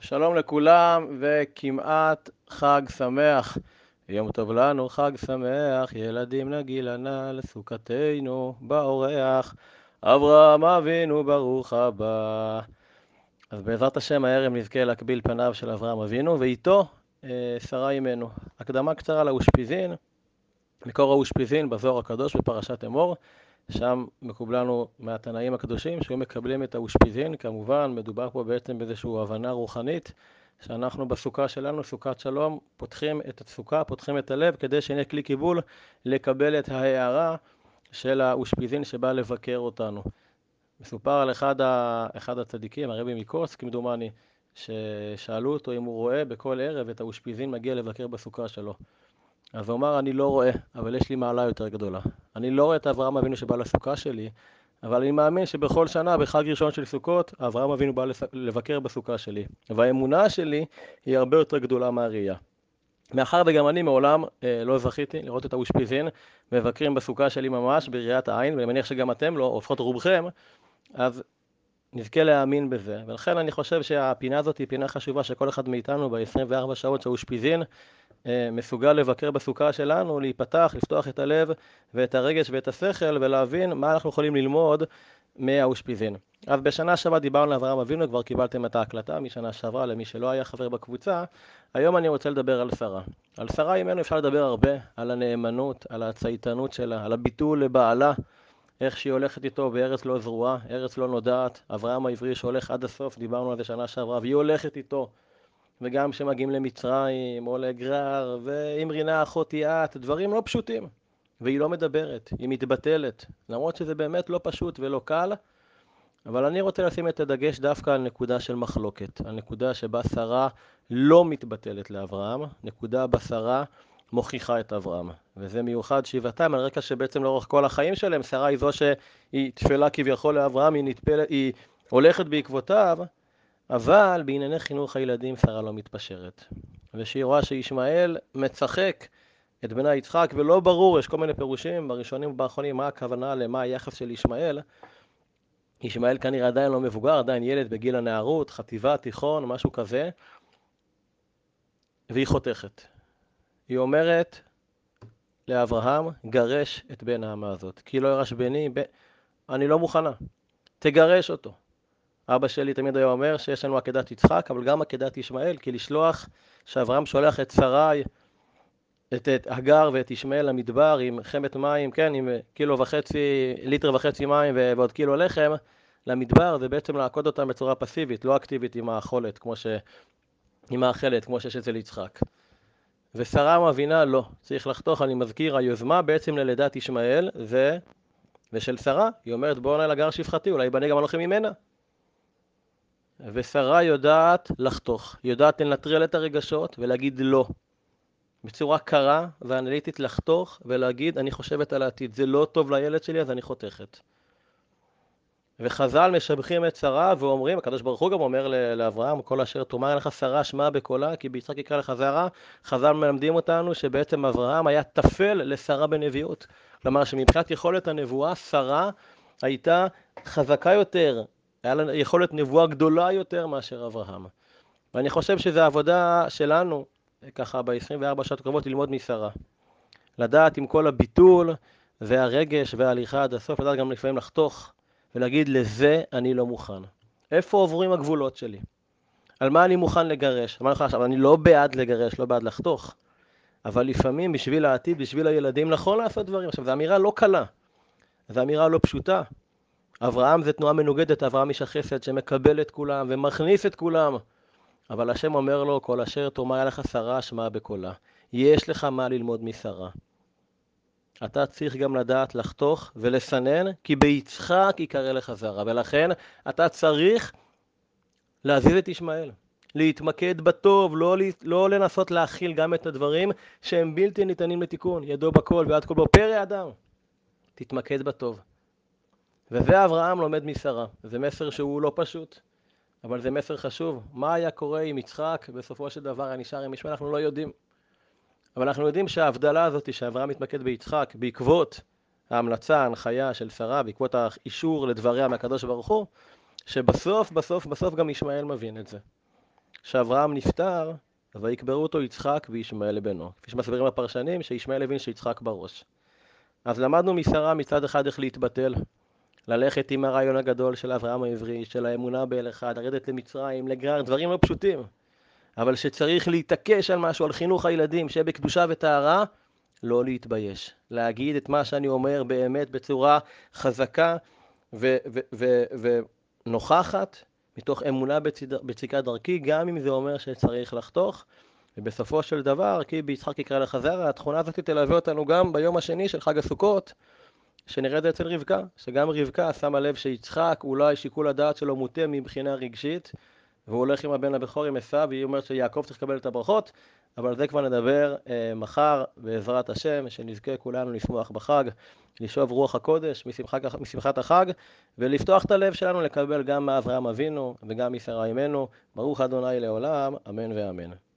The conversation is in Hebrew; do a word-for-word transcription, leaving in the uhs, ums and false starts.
שלום לכולם וכמעט חג שמח. יום טוב לנו, חג שמח, ילדים נגילה נא לסוכתנו באורח. אברהם אבינו ברוך הבא. אז בעזרת השם הערב נזכה להקביל פניו של אברהם אבינו ואיתו אה, שרה אימנו. הקדמה קצרה לאושפיזין, מקור האושפיזין בזוהר הקדוש בפרשת אמור. שם מקובלנו מהתנאים הקדושים שהיו מקבלים את האושפיזין. כמובן מדובר פה בעצם באיזושהי הבנה רוחנית שאנחנו בסוכה שלנו, סוכת שלום, פותחים את הסוכה, פותחים את הלב כדי שנהיה כלי קיבול לקבל את ההערה של האושפיזין שבא לבקר אותנו. מסופר על אחד, ה... אחד הצדיקים, הרבי מקורסק כמדומני, ששאלו אותו אם הוא רואה בכל ערב את האושפיזין מגיע לבקר בסוכה שלו. אז הוא אמר, אני לא רואה, אבל יש לי מעלה יותר גדולה. אני לא רואה את אברהם אבינו שבא לסוכה שלי, אבל אני מאמין שבכל שנה, בחג ראשון של סוכות, אברהם אבינו בא לבקר בסוכה שלי. והאמונה שלי היא הרבה יותר גדולה מהראייה. מאחר וגם אני מעולם אה, לא זכיתי לראות את האושפיזין מבקרים בסוכה שלי ממש בראיית העין, ואני מניח שגם אתם לא, או לפחות רובכם, אז נזכה להאמין בזה. ולכן אני חושב שהפינה הזאת היא פינה חשובה שכל אחד מאיתנו ב-עשרים וארבע שעות שהאושפיזין מסוגל לבקר בסוכה שלנו, להיפתח, לפתוח את הלב ואת הרגש ואת השכל ולהבין מה אנחנו יכולים ללמוד מהאושפיזין. אז בשנה שעברה דיברנו על אברהם אבינו, כבר קיבלתם את ההקלטה משנה שעברה למי שלא היה חבר בקבוצה. היום אני רוצה לדבר על שרה. על שרה אימנו אפשר לדבר הרבה, על הנאמנות, על הצייתנות שלה, על הביטול לבעלה, איך שהיא הולכת איתו בארץ לא זרועה, ארץ לא נודעת. אברהם העברי שהולך עד הסוף, דיברנו על זה שנה שעברה, והיא הולכת איתו. וגם כשמגיעים למצרים או לגרר, ואם רינה אחותי את, דברים לא פשוטים. והיא לא מדברת, היא מתבטלת. למרות שזה באמת לא פשוט ולא קל, אבל אני רוצה לשים את הדגש דווקא על נקודה של מחלוקת. על נקודה שבה שרה לא מתבטלת לאברהם, נקודה בה שרה מוכיחה את אברהם. וזה מיוחד שבעתם, על רקע שבעצם לאורך כל החיים שלהם, שרה היא זו שהיא תפלה כביכול לאברהם, היא, נטפל, היא הולכת בעקבותיו, אבל בענייני חינוך הילדים שרה לא מתפשרת. ושהיא רואה שישמעאל מצחק את בנה יצחק, ולא ברור, יש כל מיני פירושים בראשונים ובאחרונים מה הכוונה למה היחס של ישמעאל. ישמעאל כנראה עדיין לא מבוגר, עדיין ילד בגיל הנערות, חטיבה, תיכון, משהו כזה, והיא חותכת. היא אומרת לאברהם, גרש את בן האמה הזאת, כי לא ירש בני, ב... אני לא מוכנה, תגרש אותו. אבא שלי תמיד היה אומר שיש לנו עקדת יצחק, אבל גם עקדת ישמעאל, כי לשלוח שאברהם שולח את שרי, את, את הגר ואת ישמעאל למדבר עם חמת מים, כן, עם קילו וחצי, ליטר וחצי מים ועוד קילו לחם, למדבר, זה בעצם לעקוד אותם בצורה פסיבית, לא אקטיבית עם האכולת, כמו ש... עם האכלת, כמו שיש אצל יצחק. ושרה מבינה, לא, צריך לחתוך, אני מזכיר, היוזמה בעצם ללידת ישמעאל, זה, ושל שרה, היא אומרת, בואו נהיה לגר שפחתי, אולי בני גם הולכים ממנה. ושרה יודעת לחתוך, יודעת לנטרל את הרגשות ולהגיד לא. בצורה קרה ואנליטית לחתוך ולהגיד, אני חושבת על העתיד, זה לא טוב לילד שלי, אז אני חותכת. וחז"ל משבחים את שרה ואומרים, הקדוש ברוך הוא גם אומר לאברהם, כל אשר תאמר לך שרה שמע בקולה, כי ביצחק יקרא לך זרע. חז"ל מלמדים אותנו שבעצם אברהם היה תפל לשרה בנביאות. כלומר שמבחינת יכולת הנבואה, שרה הייתה חזקה יותר, היה לה יכולת נבואה גדולה יותר מאשר אברהם. ואני חושב שזו העבודה שלנו, ככה ב-עשרים וארבע שעות הקרובות, ללמוד משרה. לדעת עם כל הביטול והרגש וההליכה עד הסוף, לדעת גם לפעמים לחתוך ולהגיד לזה אני לא מוכן. איפה עוברים הגבולות שלי? על מה אני מוכן לגרש? על מה אני, עכשיו, אני לא בעד לגרש, לא בעד לחתוך, אבל לפעמים בשביל העתיד, בשביל הילדים, נכון לעשות דברים. עכשיו, זו אמירה לא קלה, זו אמירה לא פשוטה. אברהם זה תנועה מנוגדת, אברהם איש החסד שמקבל את כולם ומכניס את כולם. אבל השם אומר לו, כל אשר תאמר לך שרה שמע בקולה. יש לך מה ללמוד משרה. אתה צריך גם לדעת לחתוך ולסנן, כי ביצחק יקרא לך זרע. ולכן אתה צריך להזיז את ישמעאל. להתמקד בטוב, לא, לא לנסות להכיל גם את הדברים שהם בלתי ניתנים לתיקון. ידו בכל ועד כל בו פרא אדם. תתמקד בטוב. וזה אברהם לומד משרה. זה מסר שהוא לא פשוט. אבל זה מסר חשוב. מה היה קורה עם יצחק? בסופו של דבר היה נשאר עם ישמעאל, אנחנו לא יודעים. אבל אנחנו יודעים שההבדלה הזאת שאברהם מתמקד ביצחק, בעקבות ההמלצה, ההנחיה של שרה, בעקבות האישור לדבריה מהקדוש ברוך הוא, שבסוף, בסוף, בסוף גם ישמעאל מבין את זה. כשאברהם נפטר, ויקברו אותו יצחק וישמעאל בנו. כפי שמסבירים הפרשנים, שישמעאל הבין שיצחק בראש. אז למדנו משרה מצד אחד איך להתבטל, ללכת עם הרעיון הגדול של אברהם העברי, של האמונה באל אחד, לרדת למצרים, לגרר, דברים לא פשוטים. אבל שצריך להתעקש על משהו, על חינוך הילדים, שיהיה בקדושה וטהרה, לא להתבייש. להגיד את מה שאני אומר באמת בצורה חזקה ונוכחת, מתוך אמונה בצדקת דרכי, גם אם זה אומר שצריך לחתוך. ובסופו של דבר, כי ביצחק יקרא לך זרע, התכונה הזאת תלווה אותנו גם ביום השני של חג הסוכות, שנראה את זה אצל רבקה, שגם רבקה שמה לב שיצחק אולי שיקול הדעת שלו מוטה מבחינה רגשית, והוא הולך עם הבן הבכור עם עשיו, והיא אומרת שיעקב צריך לקבל את הברכות, אבל על זה כבר נדבר אה, מחר בעזרת השם, שנזכה כולנו לשמוח בחג, לשאוב רוח הקודש משמחת, משמחת החג, ולפתוח את הלב שלנו לקבל גם מאברהם אבינו וגם משרה אמנו. ברוך אדוני לעולם, אמן ואמן.